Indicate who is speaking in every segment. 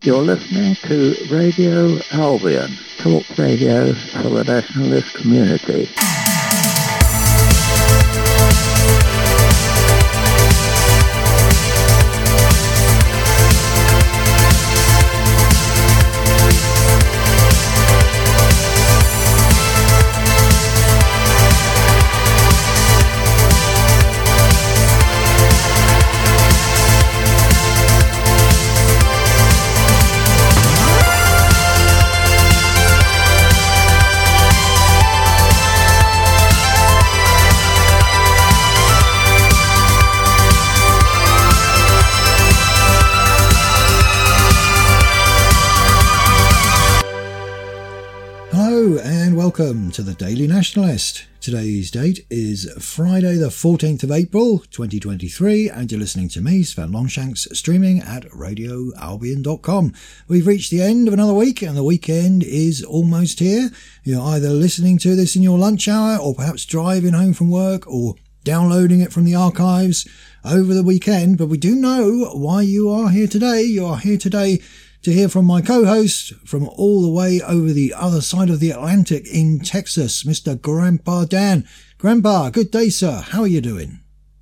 Speaker 1: You're listening to Radio Albion, talk radio for the nationalist community.
Speaker 2: Welcome to the Daily Nationalist. Today's date is Friday the 14th of April 2023 and you're listening to me, Sven Longshanks, streaming at radioalbion.com. We've reached the end of another week and the weekend is almost here. You're either listening to this in your lunch hour or perhaps driving home from work or downloading it from the archives over the weekend, but we do know why you are here today. You are here today to hear from my co-host from all the way over the other side of the Atlantic in Texas, Mr. Grandpa Dan. Grandpa, good day, sir. How are you doing?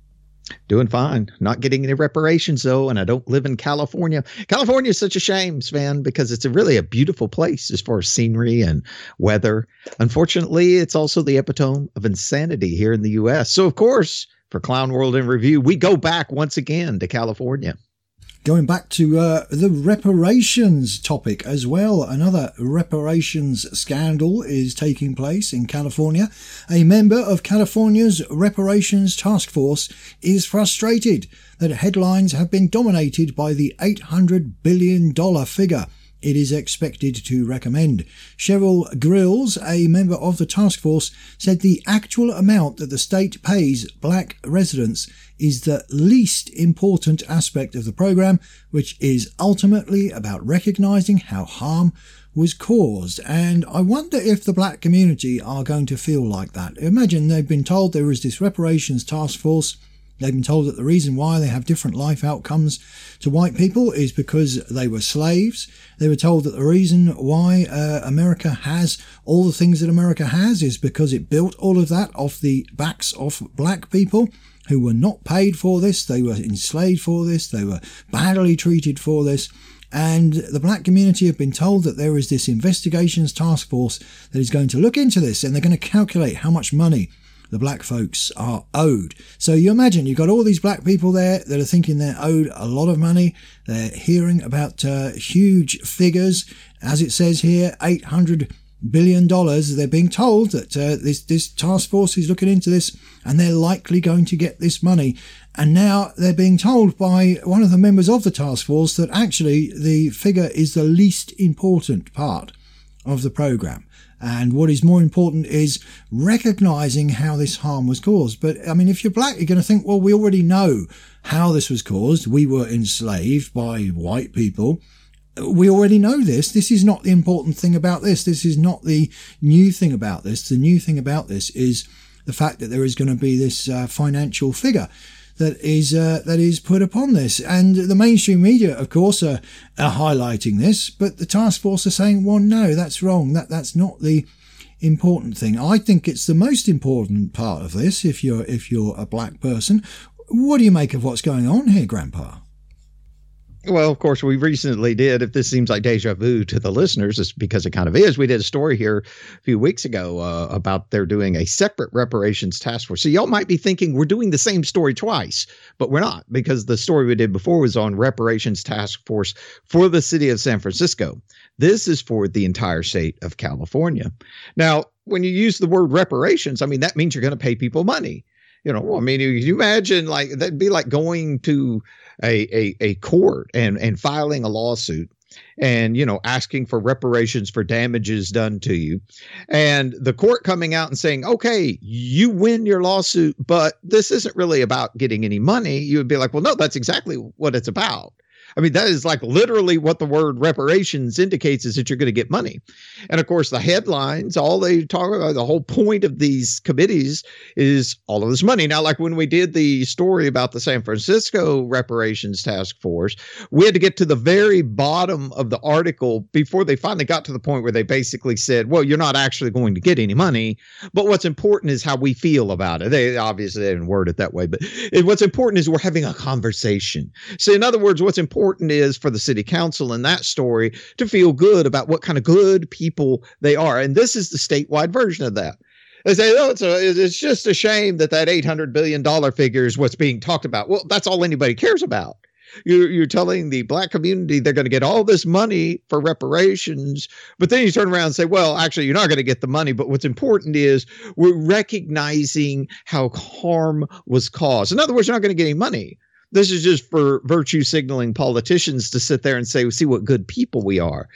Speaker 3: Doing fine. Not getting any reparations, though, and I don't live in California. California is such a shame, Sven, because it's really a beautiful place as far as scenery and weather. Unfortunately, it's also the epitome of insanity here in the U.S. So, of course, for Clown World in Review, we go back once again to California.
Speaker 2: Going back to the reparations topic as well, another reparations scandal is taking place in California. A member of California's reparations task force is frustrated that headlines have been dominated by the $800 billion figure it is expected to recommend. Cheryl Grills, a member of the task force, said the actual amount that the state pays black residents is the least important aspect of the program, which is ultimately about recognizing how harm was caused. And I wonder if the black community are going to feel like that. Imagine they've been told there is this reparations task force. They've been told that the reason why they have different life outcomes to white people is because they were slaves. They were told that the reason why America has all the things that America has is because it built all of that off the backs of black people who were not paid for this. They were enslaved for this. They were badly treated for this. And the black community have been told that there is this investigations task force that is going to look into this, and they're going to calculate how much money the black folks are owed. So you imagine you've got all these black people there that are thinking they're owed a lot of money. They're hearing about huge figures. As it says here, $800 billion. They're being told that this task force is looking into this and they're likely going to get this money. And now they're being told by one of the members of the task force that actually the figure is the least important part of the program. And what is more important is recognizing how this harm was caused. But, I mean, if you're black, you're going to think, well, we already know how this was caused. We were enslaved by white people. We already know this. This is not the important thing about this. This is not the new thing about this. The new thing about this is the fact that there is going to be this financial figure that is put upon this. And the mainstream media, of course, are highlighting this, but the task force are saying, well, no, that's wrong. That's not the important thing. I think it's the most important part of this if you're a black person. What do you make of what's going on here, Grandpa?
Speaker 3: Well, of course, we recently did. If this seems like deja vu to the listeners, it's because it kind of is. We did a story here a few weeks ago about they're doing a separate reparations task force. So y'all might be thinking we're doing the same story twice, but we're not, because the story we did before was on reparations task force for the city of San Francisco. This is for the entire state of California. Now, when you use the word reparations, I mean, that means you're going to pay people money. You know, I mean, you imagine like that'd be like going to a court and filing a lawsuit and, you know, asking for reparations for damages done to you, and the court coming out and saying, OK, you win your lawsuit, but this isn't really about getting any money. You would be like, well, no, that's exactly what it's about. I mean, that is like literally what the word reparations indicates, is that you're going to get money. And of course, the headlines, all they talk about, the whole point of these committees is all of this money. Now, like when we did the story about the San Francisco reparations task force, we had to get to the very bottom of the article before they finally got to the point where they basically said, well, you're not actually going to get any money, but what's important is how we feel about it. They obviously didn't word it that way, but what's important is we're having a conversation. So in other words, what's important is for the city council in that story to feel good about what kind of good people they are. And this is the statewide version of that. They say, oh, it's just a shame that $800 billion figure is what's being talked about. Well, that's all anybody cares about. You're telling the black community they're going to get all this money for reparations, but then you turn around and say, well, actually, you're not going to get the money. But what's important is we're recognizing how harm was caused. In other words, you're not going to get any money. This is just for virtue signaling politicians to sit there and say, see what good people we are.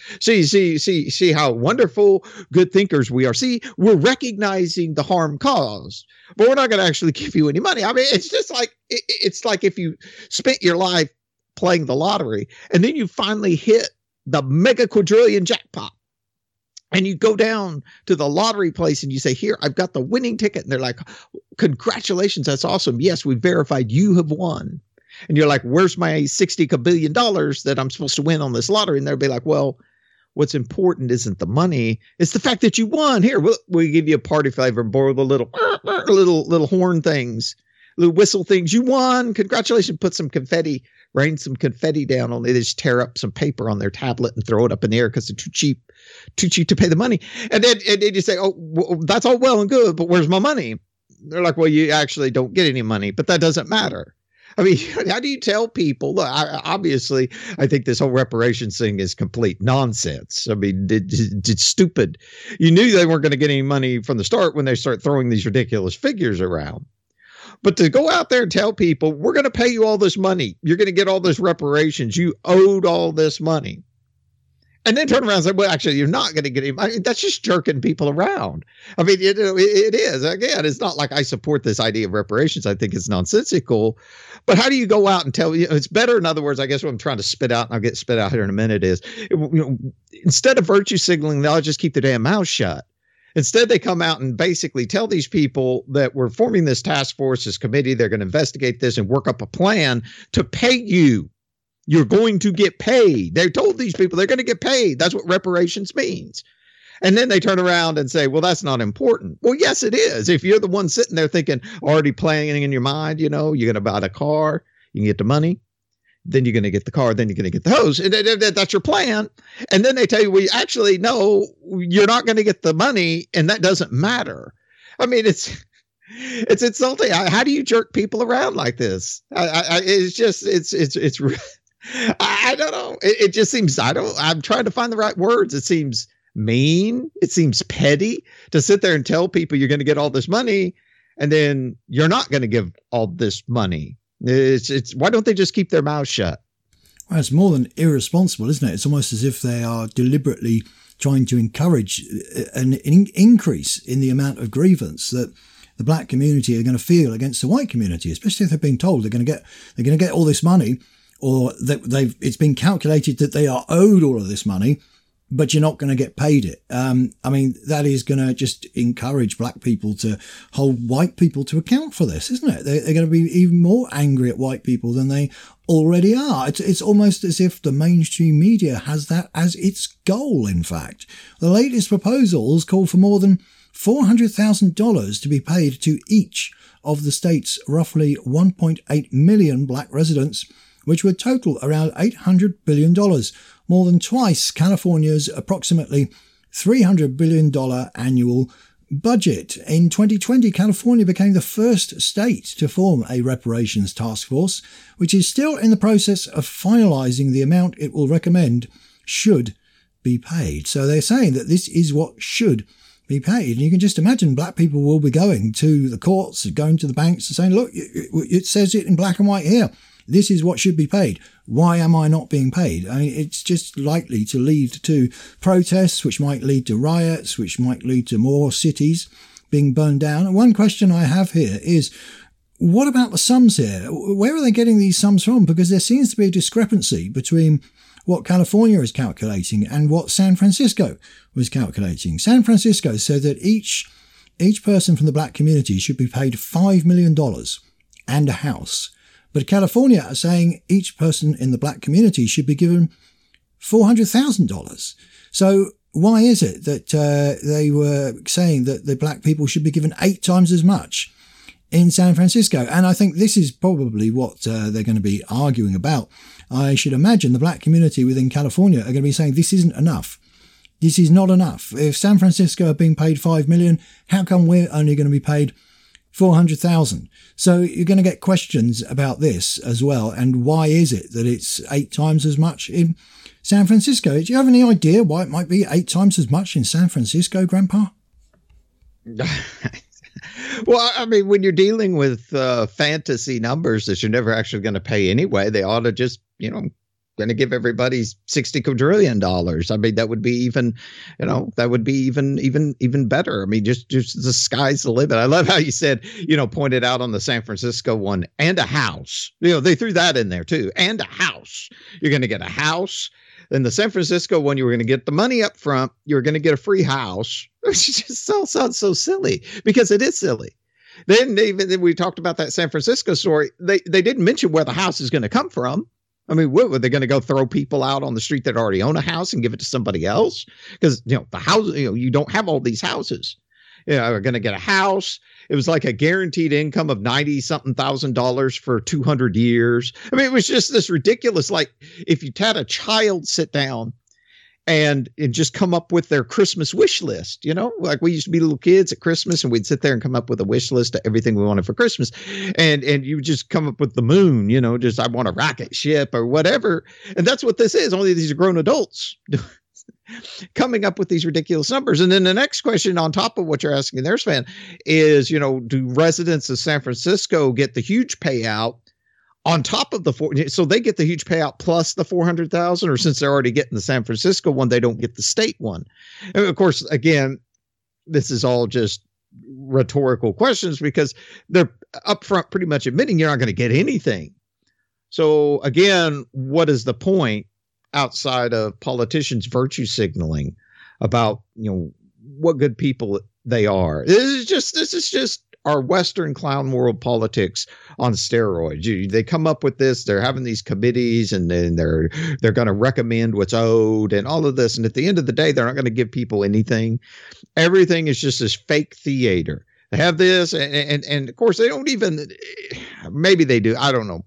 Speaker 3: See how wonderful good thinkers we are. See, we're recognizing the harm caused, but we're not going to actually give you any money. I mean, it's just like, it's like if you spent your life playing the lottery and then you finally hit the mega quadrillion jackpot. And you go down to the lottery place and you say, here, I've got the winning ticket. And they're like, congratulations, that's awesome. Yes, we verified you have won. And you're like, where's my $60 billion that I'm supposed to win on this lottery? And they'll be like, well, what's important isn't the money. It's the fact that you won. Here, we'll give you a party flavor and borrow the little horn things, little whistle things. You won. Congratulations. Put some confetti, rain some confetti down on it. They just tear up some paper on their tablet and throw it up in the air because they're too cheap to pay the money. And then you say, oh, well, that's all well and good, but where's my money? They're like, well, you actually don't get any money, but that doesn't matter. I mean, how do you tell people? Look, obviously, I think this whole reparations thing is complete nonsense. I mean, it's stupid. You knew they weren't going to get any money from the start when they start throwing these ridiculous figures around. But to go out there and tell people, we're going to pay you all this money. You're going to get all this reparations. You owed all this money. And then turn around and say, well, actually, you're not going to get him. I mean, that's just jerking people around. I mean, it is. Again, it's not like I support this idea of reparations. I think it's nonsensical. But how do you go out and tell you it's better? In other words, I guess what I'm trying to spit out, and I'll get spit out here in a minute, is instead of virtue signaling, they'll just keep their damn mouth shut. Instead, they come out and basically tell these people that we're forming this task force, this committee. They're going to investigate this and work up a plan to pay you. You're going to get paid. They told these people they're going to get paid. That's what reparations means. And then they turn around and say, well, that's not important. Well, yes, it is. If you're the one sitting there thinking, already planning in your mind, you're going to buy the car, you can get the money, then you're going to get the car, then you're going to get the hose. And that's your plan. And then they tell you, well, actually, no, you're not going to get the money, and that doesn't matter. I mean, it's insulting. How do you jerk people around like this? I don't know. It just seems, I'm trying to find the right words. It seems mean. It seems petty to sit there and tell people you're going to get all this money and then you're not going to give all this money. It's why don't they just keep their mouths shut?
Speaker 2: Well, it's more than irresponsible, isn't it? It's almost as if they are deliberately trying to encourage an increase in the amount of grievance that the black community are going to feel against the white community, especially if they're being told they're going to get all this money, or that it's been calculated that they are owed all of this money, but you're not going to get paid it. I mean, that is going to just encourage black people to hold white people to account for this, isn't it? They're going to be even more angry at white people than they already are. It's almost as if the mainstream media has that as its goal, in fact. The latest proposals call for more than $400,000 to be paid to each of the state's roughly 1.8 million black residents, which would total around $800 billion, more than twice California's approximately $300 billion annual budget. In 2020, California became the first state to form a reparations task force, which is still in the process of finalizing the amount it will recommend should be paid. So they're saying that this is what should be paid. And you can just imagine black people will be going to the courts, going to the banks and saying, look, it says it in black and white here. This is what should be paid. Why am I not being paid? I mean, it's just likely to lead to protests, which might lead to riots, which might lead to more cities being burned down. And one question I have here is, what about the sums here? Where are they getting these sums from? Because there seems to be a discrepancy between what California is calculating and what San Francisco was calculating. San Francisco said that each person from the black community should be paid $5 million and a house. But California are saying each person in the black community should be given $400,000. So why is it that they were saying that the black people should be given 8 times as much in San Francisco? And I think this is probably what they're going to be arguing about. I should imagine the black community within California are going to be saying this isn't enough. This is not enough. If San Francisco are being paid $5 million, how come we're only going to be paid $400,000? So you're going to get questions about this as well. And why is it that it's 8 times as much in San Francisco? Do you have any idea why it might be 8 times as much in San Francisco, Grandpa?
Speaker 3: Well, I mean, when you're dealing with fantasy numbers that you're never actually going to pay anyway, they ought to just, going to give everybody $60 quadrillion. I mean, that would be even, even better. I mean, just the sky's the limit. I love how you said, pointed out on the San Francisco one, and a house. They threw that in there too, and a house. You're going to get a house. Then the San Francisco one, you were going to get the money up front. You're going to get a free house. It just all sounds so silly, because it is silly. Then we talked about that San Francisco story. They didn't mention where the house is going to come from. I mean, what were they going to go throw people out on the street that already own a house and give it to somebody else? Because, the house, you don't have all these houses. We're going to get a house. It was like a guaranteed income of $90-something thousand for 200 years. I mean, it was just this ridiculous, like if you had a child sit down and just come up with their Christmas wish list, like we used to be little kids at Christmas and we'd sit there and come up with a wish list of everything we wanted for Christmas. And you just come up with the moon, just I want a rocket ship or whatever. And that's what this is. Only these are grown adults coming up with these ridiculous numbers. And then the next question on top of what you're asking there, Sven, is, do residents of San Francisco get the huge payout on top of so they get the huge payout plus the 400,000, or since they're already getting the San Francisco one, they don't get the state one? And of course, again, this is all just rhetorical questions because they're upfront pretty much admitting you're not going to get anything. So again, what is the point outside of politicians virtue signaling about, what good people they are? This is just our Western clown world politics on steroids. They come up with this, they're having these committees, and then they're going to recommend what's owed and all of this. And at the end of the day, they're not going to give people anything. Everything is just this fake theater. They have this, and of course they don't even, maybe they do, I don't know.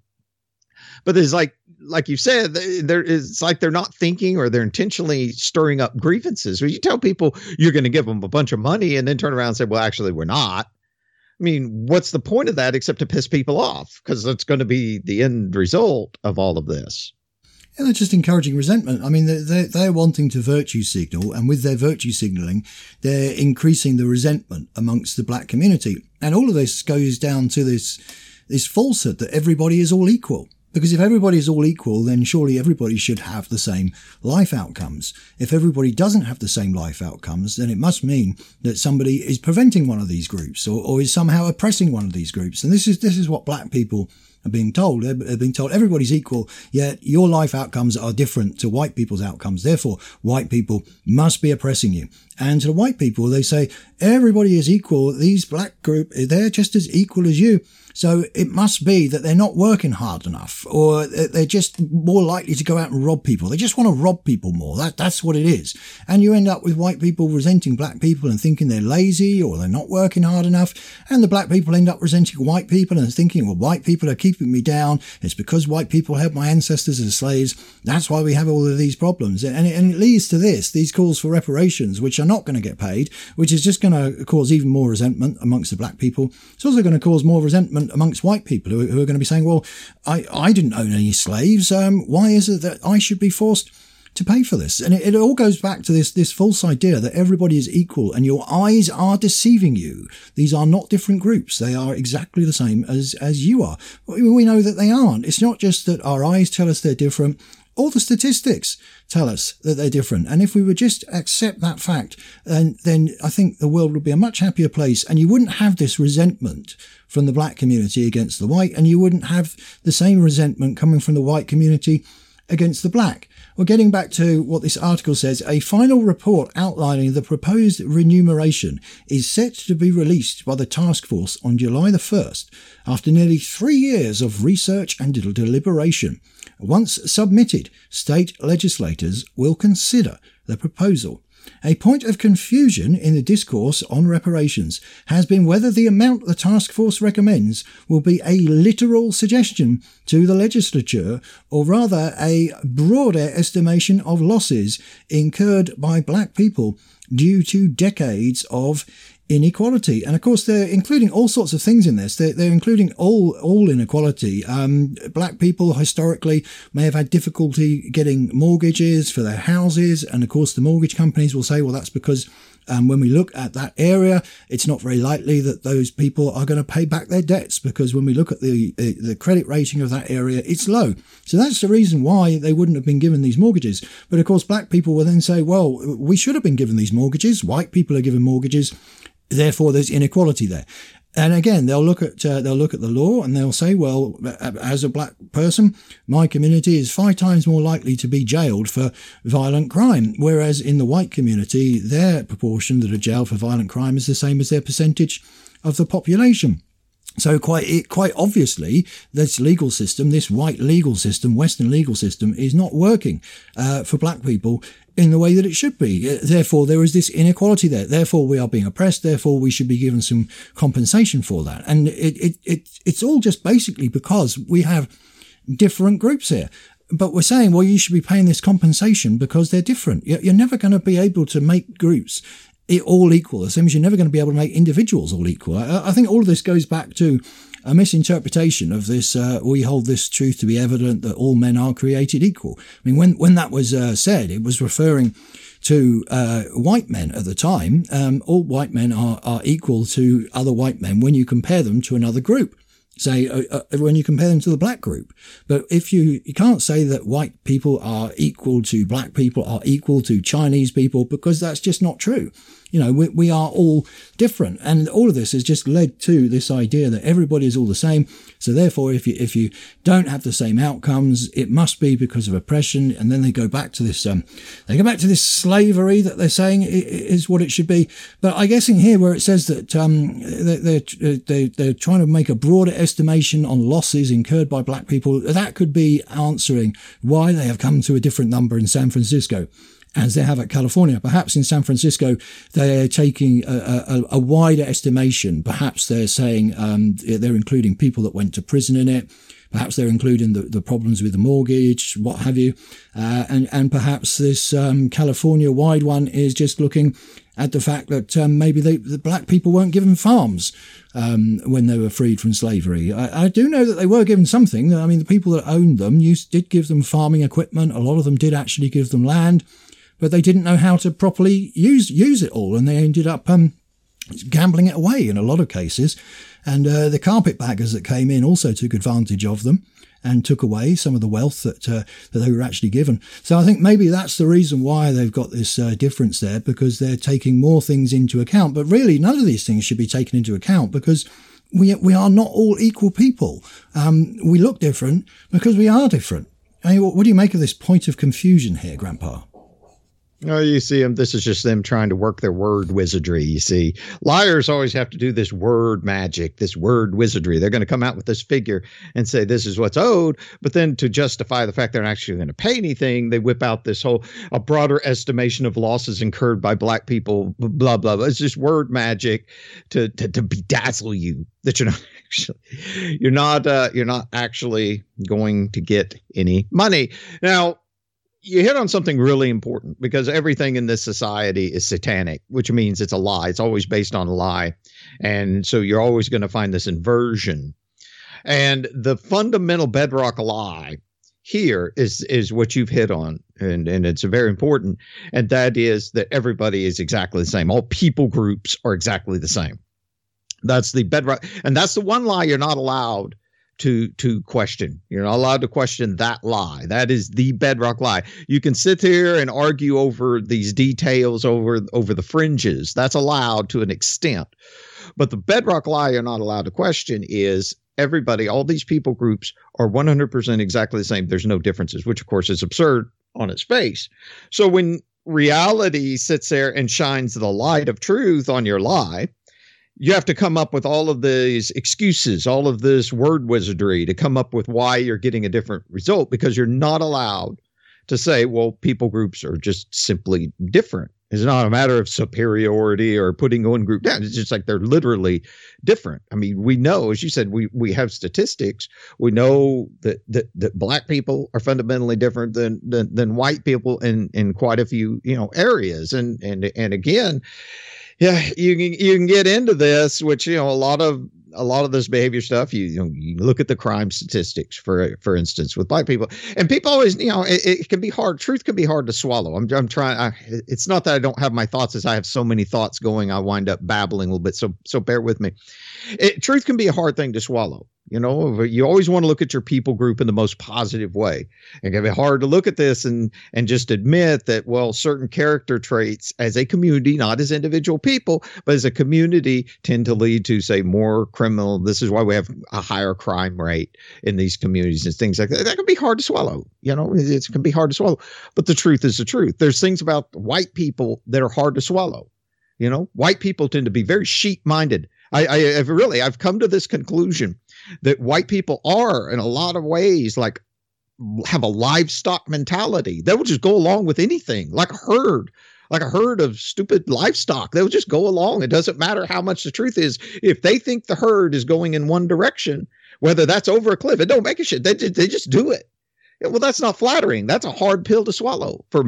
Speaker 3: But there's like you said, it's like they're not thinking, or they're intentionally stirring up grievances. When you tell people you're going to give them a bunch of money and then turn around and say, well, actually, we're not. I mean, what's the point of that except to piss people off? Because that's going to be the end result of all of this.
Speaker 2: And they're just encouraging resentment. I mean, they're wanting to virtue signal, and with their virtue signaling, they're increasing the resentment amongst the black community. And all of this goes down to this falsehood that everybody is all equal. Because if everybody is all equal, then surely everybody should have the same life outcomes. If everybody doesn't have the same life outcomes, then it must mean that somebody is preventing one of these groups or is somehow oppressing one of these groups. And this is what black people are being told. They're being told everybody's equal, yet your life outcomes are different to white people's outcomes. Therefore, white people must be oppressing you. And to the white people, they say, everybody is equal. These black group, they're just as equal as you. So it must be that they're not working hard enough, or they're just more likely to go out and rob people. They just want to rob people more. That's what it is. And you end up with white people resenting black people and thinking they're lazy or they're not working hard enough. And the black people end up resenting white people and thinking, well, white people are keeping me down. It's because white people held my ancestors as slaves. That's why we have all of these problems. And it leads to these calls for reparations, which are not going to get paid, which is just going to cause even more resentment amongst the black people. It's also going to cause more resentment amongst white people who are going to be saying, well, I didn't own any slaves. Why is it that I should be forced to pay for this? And it all goes back to this false idea that everybody is equal and your eyes are deceiving you. These are not different groups. They are exactly the same as you are. We know that they aren't. It's not just that our eyes tell us they're different. All the statistics tell us that they're different. And if we would just accept that fact, then I think the world would be a much happier place. And you wouldn't have this resentment from the black community against the white. And you wouldn't have the same resentment coming from the white community against the black. Well, getting back to what this article says, a final report outlining the proposed remuneration is set to be released by the task force on July the 1st, after nearly 3 years of research and deliberation. Once submitted, state legislators will consider the proposal. A point of confusion in the discourse on reparations has been whether the amount the task force recommends will be a literal suggestion to the legislature or rather a broader estimation of losses incurred by black people due to decades of inequality. And of course, they're including all sorts of things in this. They're including all inequality. Black people historically may have had difficulty getting mortgages for their houses. And of course, the mortgage companies will say, well, that's because when we look at that area, it's not very likely that those people are going to pay back their debts, because when we look at the credit rating of that area, it's low. So that's the reason why they wouldn't have been given these mortgages. But of course, black people will then say, well, we should have been given these mortgages. White people are given mortgages. Therefore, there's inequality there. And again, they'll look at the law and they'll say, well, as a black person, my community is 5 times more likely to be jailed for violent crime. Whereas in the white community, their proportion that are jailed for violent crime is the same as their percentage of the population. So quite obviously, this legal system, this white legal system, Western legal system, is not working for black people in the way that it should be. Therefore, there is this inequality there. Therefore, we are being oppressed. Therefore, we should be given some compensation for that. And it's all just basically because we have different groups here. But we're saying, well, you should be paying this compensation because they're different. You're never going to be able to make groups all equal, the same as you're never going to be able to make individuals all equal. I think all of this goes back to a misinterpretation of this. We hold this truth to be evident that all men are created equal. I mean, when that was said, it was referring to white men at the time. All white men are equal to other white men when you compare them to another group. Say, when you compare them to the black group. But if you can't say that white people are equal to black people, are equal to Chinese people, because that's just not true. You know, we are all different. And all of this has just led to this idea that everybody is all the same. So therefore, if you don't have the same outcomes, it must be because of oppression. And then they go back to this, slavery that they're saying is what it should be. But I guess in here where it says that, they're trying to make a broader estimation on losses incurred by black people, that could be answering why they have come to a different number in San Francisco as they have at California. Perhaps in San Francisco, they're taking a wider estimation. Perhaps they're saying they're including people that went to prison in it. Perhaps they're including the problems with the mortgage, what have you. And perhaps this California-wide one is just looking at the fact that maybe the black people weren't given farms when they were freed from slavery. I do know that they were given something. I mean, the people that owned them did give them farming equipment. A lot of them did actually give them land, but they didn't know how to properly use it all, and they ended up gambling it away in a lot of cases. And the carpetbaggers that came in also took advantage of them and took away some of the wealth that they were actually given. So I think maybe that's the reason why they've got this difference there, because they're taking more things into account. But really, none of these things should be taken into account, because we are not all equal people. We look different because we are different. I mean, what do you make of this point of confusion here, Grandpa?
Speaker 3: Oh, you see them. This is just them trying to work their word wizardry. You see, liars always have to do this word magic, this word wizardry. They're going to come out with this figure and say this is what's owed. But then to justify the fact they're not actually going to pay anything, they whip out this a broader estimation of losses incurred by black people, blah, blah, blah. It's just word magic to bedazzle you that you're not actually going to get any money. Now, you hit on something really important, because everything in this society is satanic, which means it's a lie. It's always based on a lie. And so you're always going to find this inversion. And the fundamental bedrock lie here is what you've hit on. And it's very important. And that is that everybody is exactly the same. All people groups are exactly the same. That's the bedrock. And that's the one lie you're not allowed to question. You're not allowed to question that lie. That is the bedrock lie. You can sit there and argue over these details, over the fringes. That's allowed to an extent. But the bedrock lie you're not allowed to question is everybody, all these people groups are 100% exactly the same. There's no differences, which of course is absurd on its face. So when reality sits there and shines the light of truth on your lie, you have to come up with all of these excuses, all of this word wizardry to come up with why you're getting a different result, because you're not allowed to say, well, people groups are just simply different. It's not a matter of superiority or putting one group down. It's just like they're literally different. I mean, we know, as you said, we have statistics. We know that black people are fundamentally different than white people in quite a few, areas. And again, yeah, you can get into this, which, a lot of this behavior stuff, you look at the crime statistics, for instance, with black people, and people always, it can be hard. Truth can be hard to swallow. I'm trying. It's not that I don't have my thoughts, as I have so many thoughts going, I wind up babbling a little bit. So bear with me. Truth can be a hard thing to swallow. You always want to look at your people group in the most positive way. It can be hard to look at this and just admit that, well, certain character traits as a community, not as individual people, but as a community, tend to lead to, say, more criminal. This is why we have a higher crime rate in these communities and things like that. That can be hard to swallow. It can be hard to swallow. But the truth is the truth. There's things about white people that are hard to swallow. White people tend to be very sheep-minded. I've come to this conclusion that white people are, in a lot of ways, like, have a livestock mentality. They will just go along with anything, like a herd of stupid livestock. They'll just go along. It doesn't matter how much the truth is. If they think the herd is going in one direction, whether that's over a cliff, it don't make a shit. They just do it. Well, that's not flattering. That's a hard pill to swallow for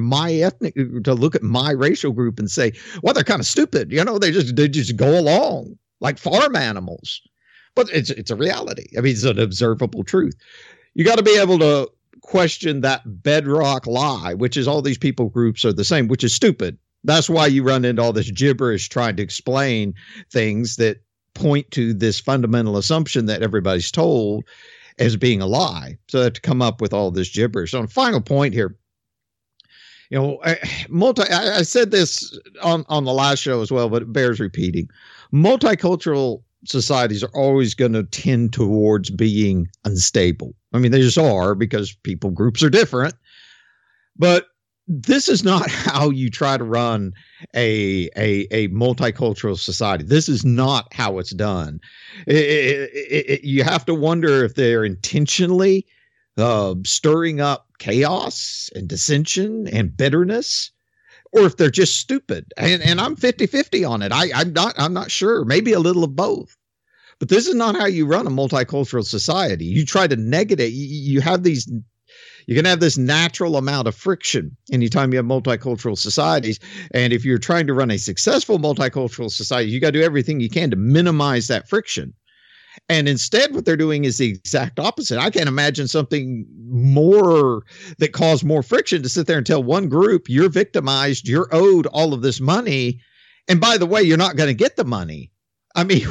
Speaker 3: to look at my racial group and say, well, they're kind of stupid. They just go along like farm animals. But it's a reality. I mean, it's an observable truth. You got to be able to question that bedrock lie, which is all these people groups are the same, which is stupid. That's why you run into all this gibberish trying to explain things that point to this fundamental assumption that everybody's told as being a lie. So they have to come up with all this gibberish. So, on final point here, I said this on the last show as well, but it bears repeating. Multicultural societies are always going to tend towards being unstable. I mean, they just are, because people groups are different. But this is not how you try to run a multicultural society. This is not how it's done. You have to wonder if they're intentionally stirring up chaos and dissension and bitterness, or if they're just stupid. And I'm 50-50 on it. I'm not sure. Maybe a little of both. But this is not how you run a multicultural society. You try to negate. You have these. You're going to have this natural amount of friction anytime you have multicultural societies. And if you're trying to run a successful multicultural society, you got to do everything you can to minimize that friction. And instead, what they're doing is the exact opposite. I can't imagine something more that caused more friction to sit there and tell one group, you're victimized, you're owed all of this money. And by the way, you're not going to get the money. I mean,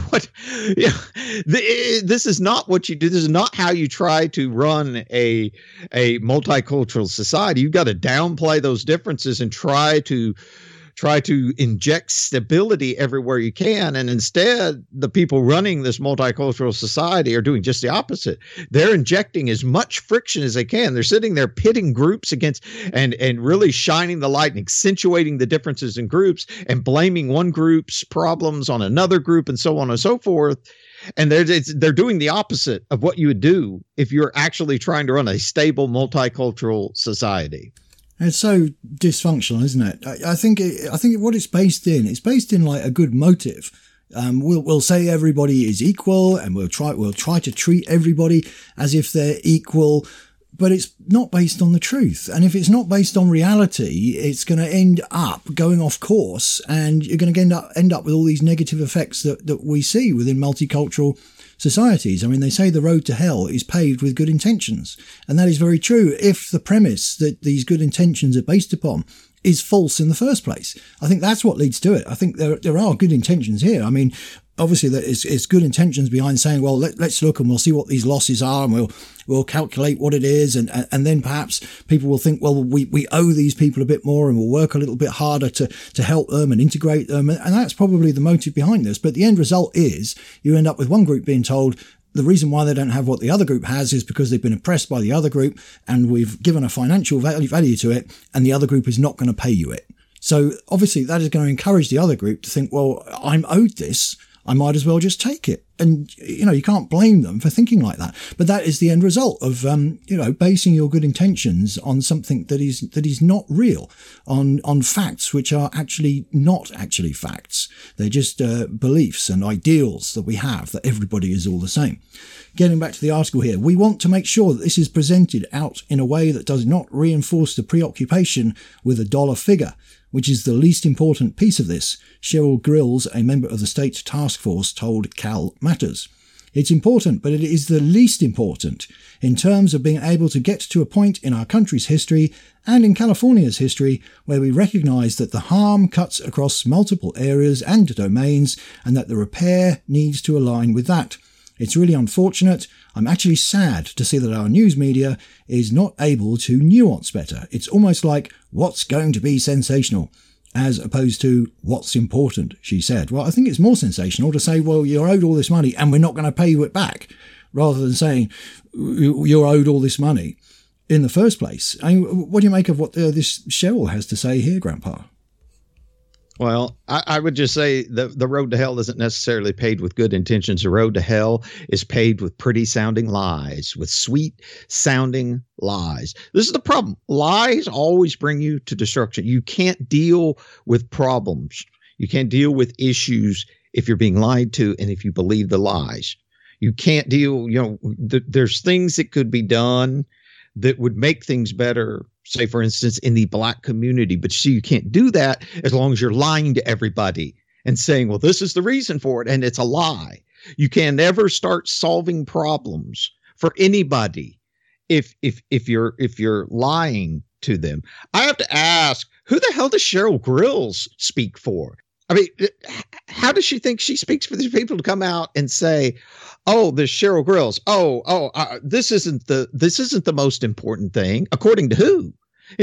Speaker 3: this is not what you do. This is not how you try to run a multicultural society. You've got to downplay those differences and try to inject stability everywhere you can. And instead, the people running this multicultural society are doing just the opposite. They're injecting as much friction as they can. They're sitting there pitting groups against and really shining the light and accentuating the differences in groups and blaming one group's problems on another group and so on and so forth. And they're doing the opposite of what you would do if you're actually trying to run a stable multicultural society.
Speaker 2: It's so dysfunctional, isn't it? I think what it's based in like a good motive. We'll say everybody is equal, and we'll try to treat everybody as if they're equal, but it's not based on the truth. And if it's not based on reality, it's going to end up going off course, and you're going to end up with all these negative effects that we see within multicultural societies. I mean, they say the road to hell is paved with good intentions. And that is very true if the premise that these good intentions are based upon is false in the first place. I think that's what leads to it. I think there are good intentions here. I mean, obviously that it's good intentions behind saying, well, let's look and we'll see what these losses are, and we'll calculate what it is, and then perhaps people will think, well, we owe these people a bit more, and we'll work a little bit harder to help them and integrate them, and that's probably the motive behind this. But the end result is you end up with one group being told the reason why they don't have what the other group has is because they've been oppressed by the other group, and we've given a financial value to it, and the other group is not going to pay you it. So obviously that is going to encourage the other group to think, well, I'm owed this, I might as well just take it. And, you can't blame them for thinking like that. But that is the end result of, basing your good intentions on something that is not real, on facts which are actually not actually facts. They're just beliefs and ideals that we have, that everybody is all the same. Getting back to the article here, we want to make sure that this is presented out in a way that does not reinforce the preoccupation with a dollar figure, which is the least important piece of this, Cheryl Grills, a member of the state task force, told Cal Matters. It's important, but it is the least important in terms of being able to get to a point in our country's history and in California's history where we recognise that the harm cuts across multiple areas and domains, and that the repair needs to align with that. It's really unfortunate. I'm actually sad to see that our news media is not able to nuance better. It's almost like what's going to be sensational as opposed to what's important, she said. Well, I think it's more sensational to say, well, you're owed all this money and we're not going to pay you it back, rather than saying you're owed all this money in the first place. I mean, what do you make of what this Cheryl has to say here, Grandpa?
Speaker 3: Well, I would just say the road to hell isn't necessarily paved with good intentions. The road to hell is paved with pretty sounding lies, with sweet sounding lies. This is the problem. Lies always bring you to destruction. You can't deal with problems. You can't deal with issues if you're being lied to and if you believe the lies. You can't deal, there's things that could be done that would make things better, say, for instance, in the Black community. But see, you can't do that as long as you're lying to everybody and saying, well, this is the reason for it, and it's a lie. You can never start solving problems for anybody if you're lying to them. I have to ask, who the hell does Cheryl Grills speak for? I mean, how does she think she speaks for these people to come out and say, oh, this Cheryl Grills, this isn't the most important thing, according to who?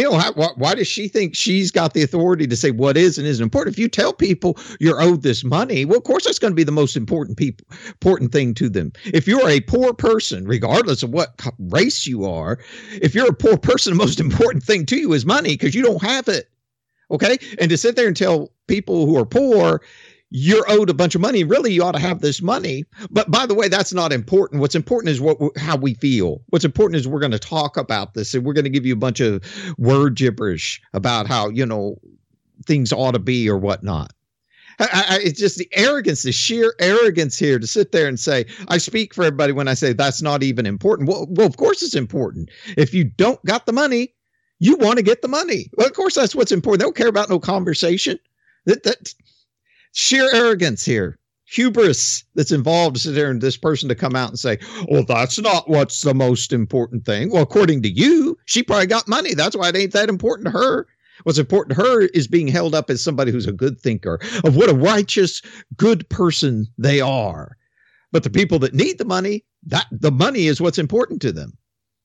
Speaker 3: Why does she think she's got the authority to say what is and isn't important? If you tell people you're owed this money, well, of course, that's going to be the most important thing to them. If you're a poor person, regardless of what race you are, if you're a poor person, the most important thing to you is money because you don't have it. Okay. And to sit there and tell people who are poor, you're owed a bunch of money, really, you ought to have this money. But by the way, that's not important. What's important is how we feel. What's important is we're going to talk about this, and we're going to give you a bunch of word gibberish about how, things ought to be or whatnot. It's just the arrogance, the sheer arrogance here to sit there and say, I speak for everybody when I say that's not even important. Well, of course it's important. If you don't got the money, you want to get the money. Well, of course, that's what's important. They don't care about no conversation. That sheer arrogance here, hubris that's involved to sit there and this person to come out and say, well, that's not what's the most important thing. Well, according to you, she probably got money. That's why it ain't that important to her. What's important to her is being held up as somebody who's a good thinker, of what a righteous, good person they are. But the people that need the money, the money is what's important to them.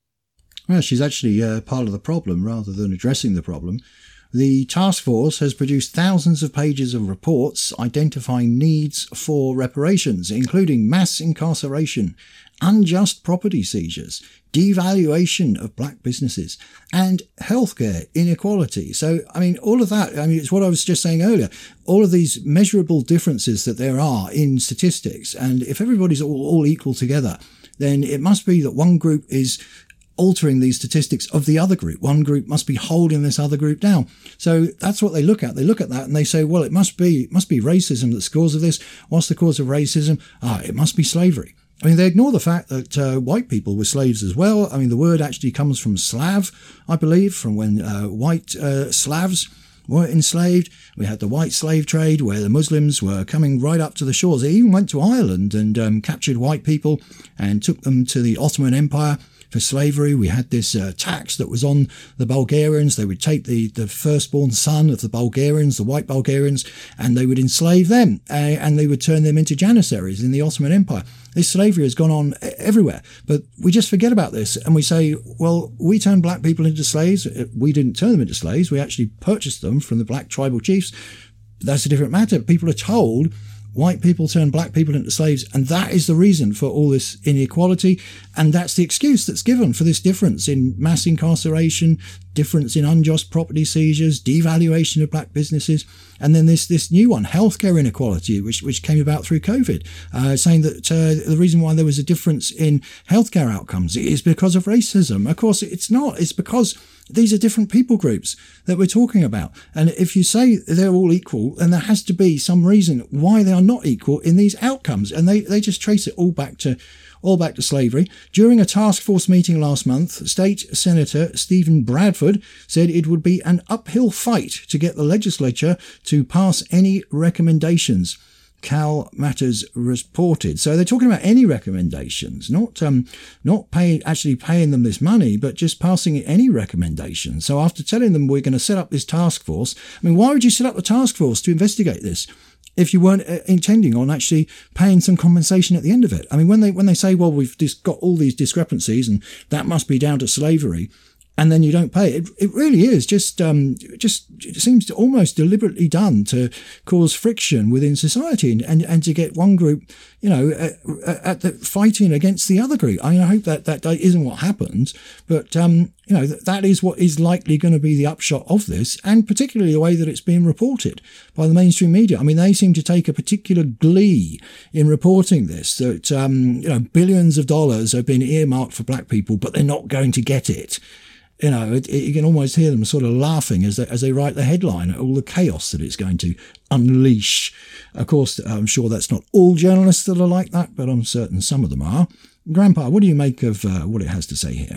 Speaker 2: Well, she's actually part of the problem rather than addressing the problem. The task force has produced thousands of pages of reports identifying needs for reparations, including mass incarceration, unjust property seizures, devaluation of black businesses, and healthcare inequality. So, all of that, it's what I was just saying earlier, all of these measurable differences that there are in statistics. And if everybody's all equal together, then it must be that one group is altering these statistics of the other group. One group must be holding this other group down. So that's what they look at. They look at that and they say, well, it must be racism that's the cause of this. What's the cause of racism? It must be slavery. They ignore the fact that white people were slaves as well. The word actually comes from Slav, I believe, from when white Slavs were enslaved. We had the white slave trade where the Muslims were coming right up to the shores. They even went to Ireland and captured white people and took them to the Ottoman Empire for slavery. We had this tax that was on the Bulgarians. They would take the firstborn son of the Bulgarians, the white Bulgarians, and they would enslave them, and they would turn them into janissaries in the Ottoman Empire. This slavery has gone on everywhere, but we just forget about this and we say, well, we turned black people into slaves. We didn't turn them into slaves. We actually purchased them from the black tribal chiefs. But that's a different matter. People are told white people turn black people into slaves, and that is the reason for all this inequality, and that's the excuse that's given for this difference in mass incarceration, difference in unjust property seizures, devaluation of black businesses, and then this new one, healthcare inequality, which came about through COVID, saying that the reason why there was a difference in healthcare outcomes is because of racism. Of course, it's not. It's because these are different people groups that we're talking about. And if you say they're all equal, then there has to be some reason why they are not equal in these outcomes. And they just trace it all back to slavery. During a task force meeting last month, State Senator Stephen Bradford said it would be an uphill fight to get the legislature to pass any recommendations. Cal Matters reported. So they're talking about any recommendations, not actually paying them this money, but just passing any recommendations. So after telling them we're going to set up this task force, I mean, why would you set up the task force to investigate this if you weren't intending on actually paying some compensation at the end of it? I mean, when they say, well, we've just got all these discrepancies and that must be down to slavery, and then you don't pay it. It really is just it seems to almost deliberately done to cause friction within society and to get one group, fighting against the other group. I mean, I hope that isn't what happens, but that is what is likely going to be the upshot of this, and particularly the way that it's being reported by the mainstream media. I mean, they seem to take a particular glee in reporting this, that billions of dollars have been earmarked for black people, but they're not going to get it. You can almost hear them sort of laughing as they write the headline at all the chaos that it's going to unleash. Of course, I'm sure that's not all journalists that are like that, but I'm certain some of them are. Grandpa, what do you make of what it has to say here?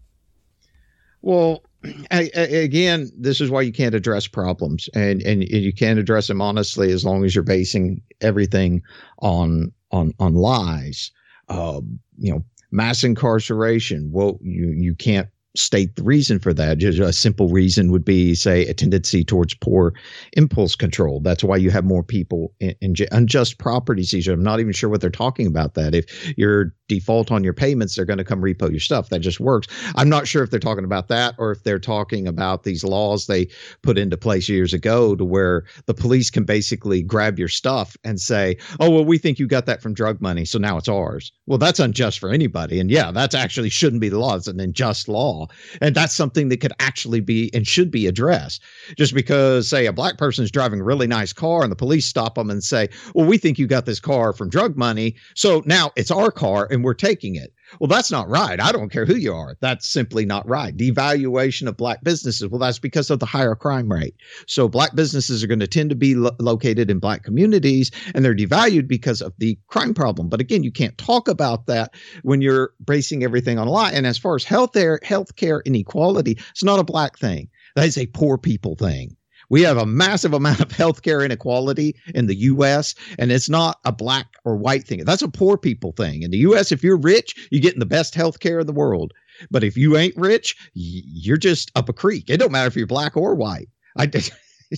Speaker 3: Well, again, this is why you can't address problems, and you can't address them honestly as long as you're basing everything on lies. Mass incarceration. Well, you can't state the reason for that. Just a simple reason would be, say, a tendency towards poor impulse control. That's why you have more people in unjust property seizure. I'm not even sure what they're talking about that. If you're default on your payments, they're going to come repo your stuff. That just works. I'm not sure if they're talking about that or if they're talking about these laws they put into place years ago to where the police can basically grab your stuff and say, oh, well, we think you got that from drug money, so now it's ours. Well, that's unjust for anybody. And yeah, that's actually shouldn't be the law. It's an unjust law. And that's something that could actually be and should be addressed. Just because, say, a black person is driving a really nice car and the police stop them and say, well, we think you got this car from drug money, so now it's our car and we're taking it. Well, that's not right. I don't care who you are. That's simply not right. Devaluation of black businesses. Well, that's because of the higher crime rate. So black businesses are going to tend to be located in black communities, and they're devalued because of the crime problem. But again, you can't talk about that when you're basing everything on a lie. And as far as healthcare inequality, it's not a black thing. That is a poor people thing. We have a massive amount of healthcare inequality in the U.S., and it's not a black or white thing. That's a poor people thing. In the U.S., if you're rich, you're getting the best healthcare in the world. But if you ain't rich, you're just up a creek. It don't matter if you're black or white. Let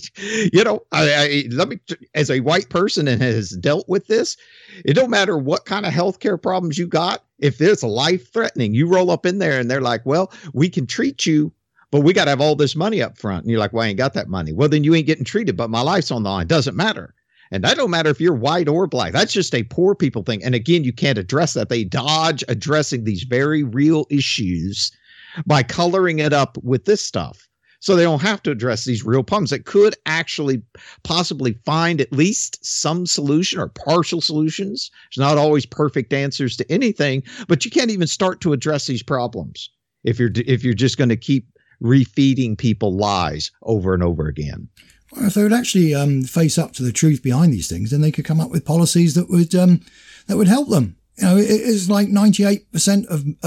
Speaker 3: me, as a white person and has dealt with this, it don't matter what kind of healthcare problems you got. If it's life threatening, you roll up in there and they're like, well, we can treat you, but we got to have all this money up front. And you're like, well, I ain't got that money. Well, then you ain't getting treated, but my life's on the line. Doesn't matter. And that don't matter if you're white or black. That's just a poor people thing. And again, you can't address that. They dodge addressing these very real issues by coloring it up with this stuff. So they don't have to address these real problems that could actually possibly find at least some solution or partial solutions. There's not always perfect answers to anything, but you can't even start to address these problems if you're just going to keep refeeding people lies over and over again.
Speaker 2: Well, if they would actually face up to the truth behind these things, then they could come up with policies that would help them. You know, it's like 98%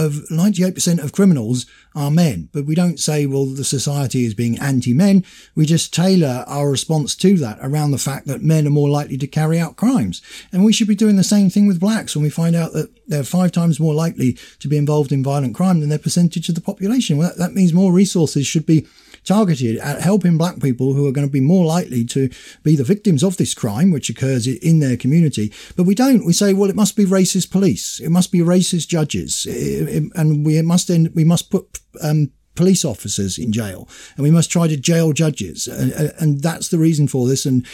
Speaker 2: of criminals are men, but we don't say, well, the society is being anti-men. We just tailor our response to that around the fact that men are more likely to carry out crimes. And we should be doing the same thing with blacks when we find out that they're 5 times more likely to be involved in violent crime than their percentage of the population. Well, that means more resources should be targeted at helping black people who are going to be more likely to be the victims of this crime, which occurs in their community. But we don't. We say, well, it must be racist police. It must be racist judges. And we must put police officers in jail, and we must try to jail judges. And that's the reason for this. And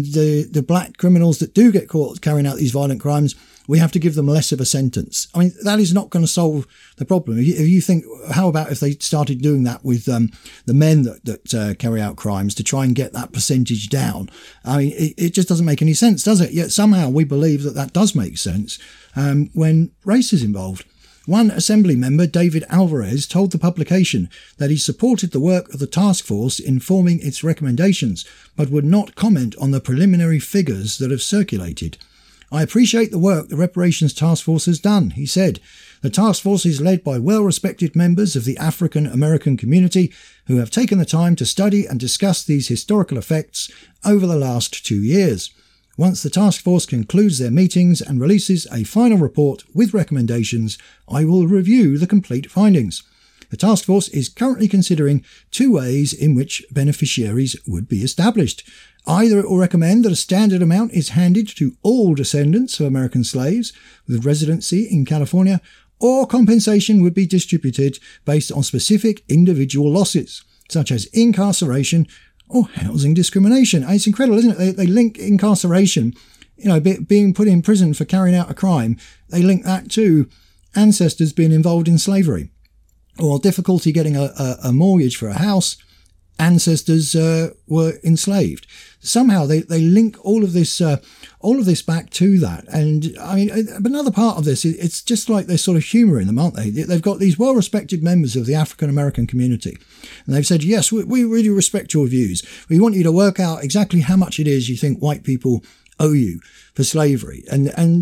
Speaker 2: the black criminals that do get caught carrying out these violent crimes, we have to give them less of a sentence. I mean, that is not going to solve the problem. If you think, how about if they started doing that with the men that carry out crimes to try and get that percentage down? I mean, it just doesn't make any sense, does it? Yet somehow we believe that does make sense when race is involved. One Assembly member, David Alvarez, told the publication that he supported the work of the task force in forming its recommendations, but would not comment on the preliminary figures that have circulated. I appreciate the work the Reparations Task Force has done, he said. The task force is led by well-respected members of the African American community who have taken the time to study and discuss these historical effects over the last 2 years. Once the task force concludes their meetings and releases a final report with recommendations, I will review the complete findings. The task force is currently considering 2 ways in which beneficiaries would be established. Either it will recommend that a standard amount is handed to all descendants of American slaves with residency in California, or compensation would be distributed based on specific individual losses, such as incarceration or housing discrimination. And it's incredible, isn't it? They link incarceration, being put in prison for carrying out a crime, they link that to ancestors being involved in slavery, or difficulty getting a mortgage for a house. Ancestors were enslaved. Somehow they link all of this back to that. And I mean, another part of this, it's just like there's sort of humour in them, aren't they? They've got these well-respected members of the African American community, and they've said, yes, we really respect your views. We want you to work out exactly how much it is you think white people owe you for slavery. And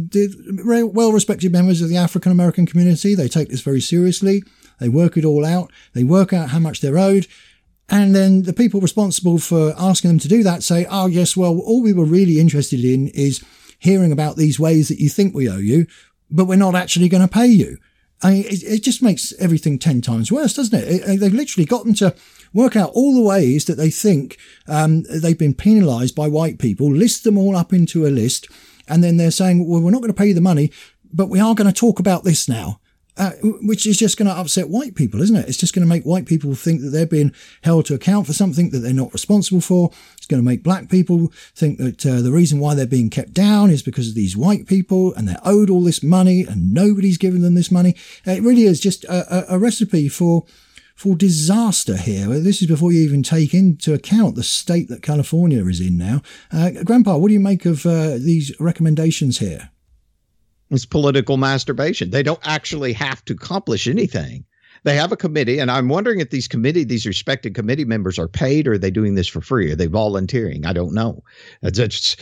Speaker 2: the well-respected members of the African American community, they take this very seriously. They work it all out. They work out how much they're owed. And then the people responsible for asking them to do that say, oh, yes, well, all we were really interested in is hearing about these ways that you think we owe you, but we're not actually going to pay you. I mean, it just makes everything 10 times worse, doesn't it? They've literally gotten to work out all the ways that they think they've been penalised by white people, list them all up into a list, and then they're saying, well, we're not going to pay you the money, but we are going to talk about this now. Which is just going to upset white people, isn't it? It's just going to make white people think that they're being held to account for something that they're not responsible for. It's going to make black people think that the reason why they're being kept down is because of these white people and they're owed all this money and nobody's giving them this money. It really is just a recipe for disaster here. This is before you even take into account the state that California is in now. Grandpa, what do you make of these recommendations here?
Speaker 3: It's political masturbation. They don't actually have to accomplish anything. They have a committee, and I'm wondering if these respected committee members are paid, or are they doing this for free? Are they volunteering? I don't know. But it's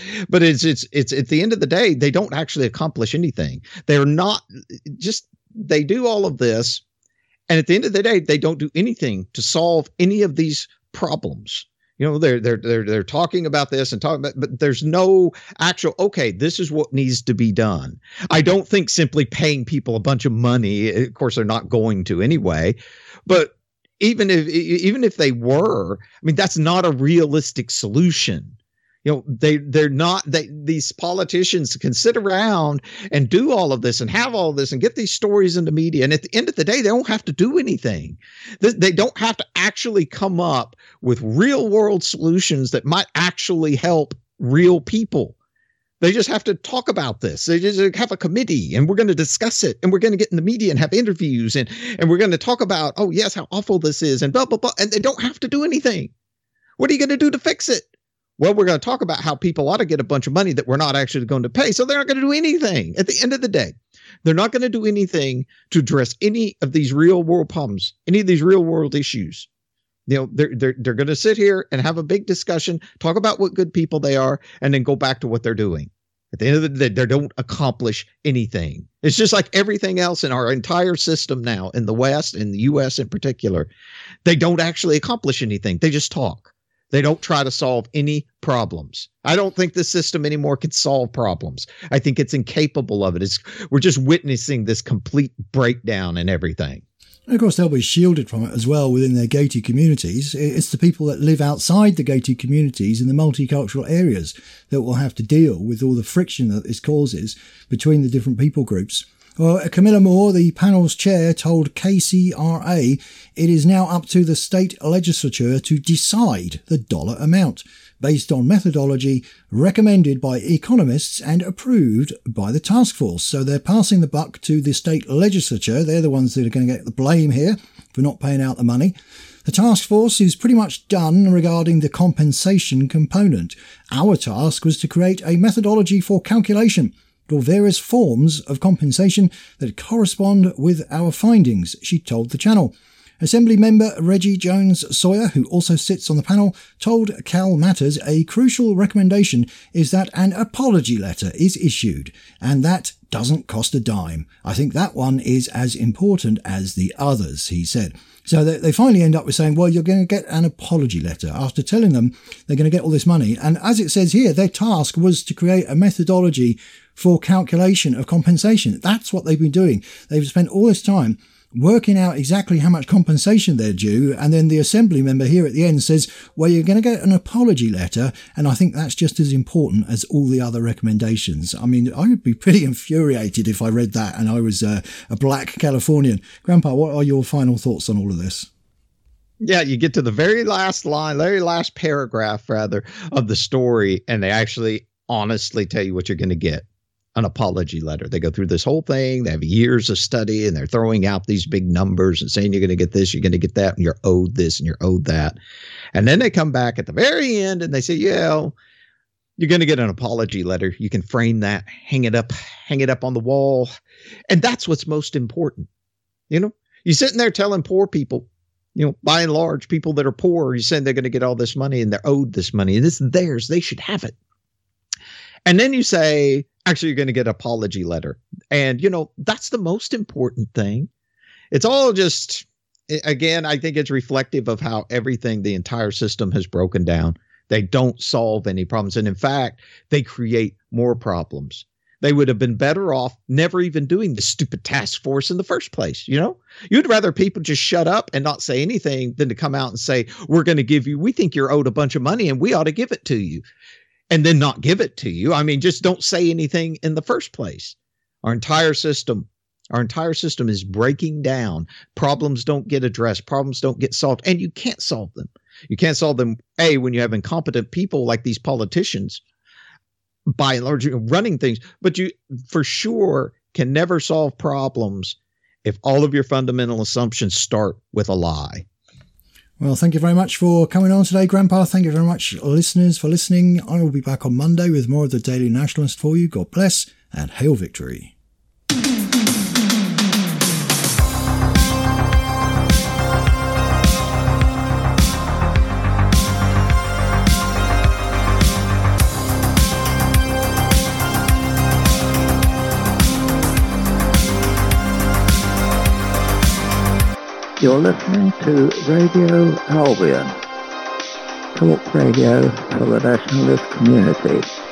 Speaker 3: at the end of the day, they don't actually accomplish anything. They're not they do all of this, and at the end of the day, they don't do anything to solve any of these problems. They're talking about this and talking about, but there's no actual, okay, this is what needs to be done. I don't think simply paying people a bunch of money, of course, they're not going to anyway, but even if they were, I mean, that's not a realistic solution. These politicians can sit around and do all of this and have all of this and get these stories in the media. And at the end of the day, they don't have to do anything. They don't have to actually come up with real world solutions that might actually help real people. They just have to talk about this. They just have a committee, and we're going to discuss it, and we're going to get in the media and have interviews, and we're going to talk about, oh yes, how awful this is, and blah, blah, blah. And they don't have to do anything. What are you going to do to fix it? Well, we're going to talk about how people ought to get a bunch of money that we're not actually going to pay. So they're not going to do anything. At the end of the day, they're not going to do anything to address any of these real world problems, any of these real world issues. They're going to sit here and have a big discussion, talk about what good people they are, and then go back to what they're doing. At the end of the day, they don't accomplish anything. It's just like everything else in our entire system now in the West, in the U.S. in particular. They don't actually accomplish anything. They just talk. They don't try to solve any problems. I don't think the system anymore can solve problems. I think it's incapable of it. We're just witnessing this complete breakdown in everything.
Speaker 2: And of course, they'll be shielded from it as well within their gated communities. It's the people that live outside the gated communities in the multicultural areas that will have to deal with all the friction that this causes between the different people groups. Well, Camilla Moore, the panel's chair, told KCRA it is now up to the state legislature to decide the dollar amount based on methodology recommended by economists and approved by the task force. So they're passing the buck to the state legislature. They're the ones that are going to get the blame here for not paying out the money. The task force is pretty much done regarding the compensation component. Our task was to create a methodology for calculation for various forms of compensation that correspond with our findings, she told the channel. Assembly member Reggie Jones-Sawyer, who also sits on the panel, told Cal Matters a crucial recommendation is that an apology letter is issued, and that doesn't cost a dime. I think that one is as important as the others, he said. So they finally end up with saying, well, you're going to get an apology letter after telling them they're going to get all this money. And as it says here, their task was to create a methodology for calculation of compensation. That's what they've been doing. They've spent all this time working out exactly how much compensation they're due, and then the assembly member here at the end says, well, you're going to get an apology letter, and I think that's just as important as all the other recommendations. I mean, I would be pretty infuriated if I read that and I was a black Californian. Grandpa, what are your final thoughts on all of this?
Speaker 3: Yeah, you get to the very last line, very last paragraph, rather, of the story, and they actually honestly tell you what you're going to get. An apology letter. They go through this whole thing. They have years of study, and they're throwing out these big numbers and saying you're going to get this, you're going to get that, and you're owed this, and you're owed that. And then they come back at the very end and they say, yeah, you're going to get an apology letter. You can frame that, hang it up on the wall. And that's what's most important. You know, you're sitting there telling poor people, you know, by and large, people that are poor, you're saying they're going to get all this money and they're owed this money and it's theirs. They should have it. And then you say, actually, you're going to get an apology letter. And, you know, that's the most important thing. It's all just, again, I think it's reflective of how everything, the entire system has broken down. They don't solve any problems. And in fact, they create more problems. They would have been better off never even doing the stupid task force in the first place. You know, you'd rather people just shut up and not say anything than to come out and say, we're going to give you, we think you're owed a bunch of money and we ought to give it to you. And then not give it to you. I mean, just don't say anything in the first place. Our entire system is breaking down. Problems don't get addressed. Problems don't get solved. And you can't solve them. You can't solve them, A, when you have incompetent people like these politicians, by and large, running things. But you, for sure, can never solve problems if all of your fundamental assumptions start with a lie.
Speaker 2: Well, thank you very much for coming on today, Grandpa. Thank you very much, listeners, for listening. I will be back on Monday with more of the Daily Nationalist for you. God bless and hail victory.
Speaker 1: You're listening to Radio Albion, talk radio for the nationalist community.